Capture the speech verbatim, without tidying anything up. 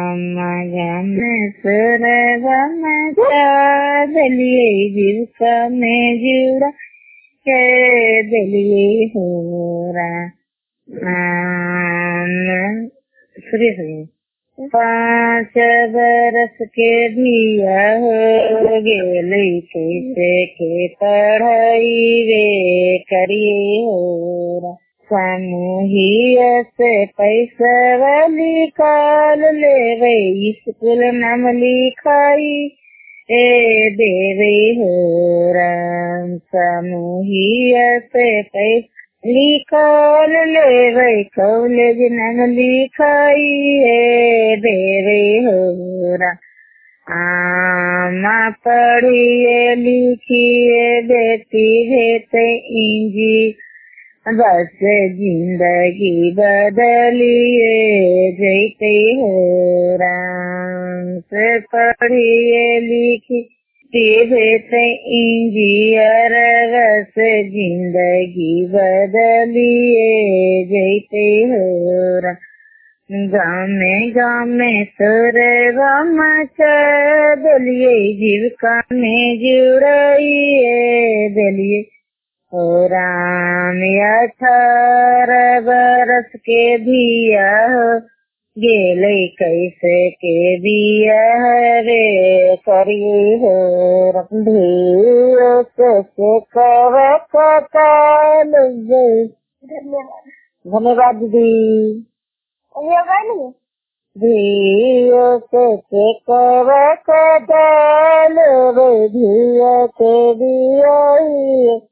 मगन सुर गम दलिए जीविका में जुड़ा के दलिए हो रहा सूर्य पाँच बरस के दिया हो गेली कैसे के पढ़ाई वे करिए हो समूहिया से पैसा वाली काल ले स्कूल नाम लिखाई ए देवे हो राम समूहिया से पैसा लिखल ले कॉलेज नाम लिखाई ए देवे हो राम आमा पढ़िए लिखिए बेटी भेते इंजी बस जिंदगी बदलिए जैते हो राम से पढ़िए लिखी भेते इंजीनियर बस जिंदगी बदलिए जैते हो राम गाँव में गाँव में सुर गम दलिए जीविका में जुड़ाइए दलिए हो राम अठारह बरस के दिया हो गेले कैसे के दिया रे करिए हो धीरे से कर कताल धन्यवाद धन्यवाद दीदी धीरे से कर कताल धीरे के दिया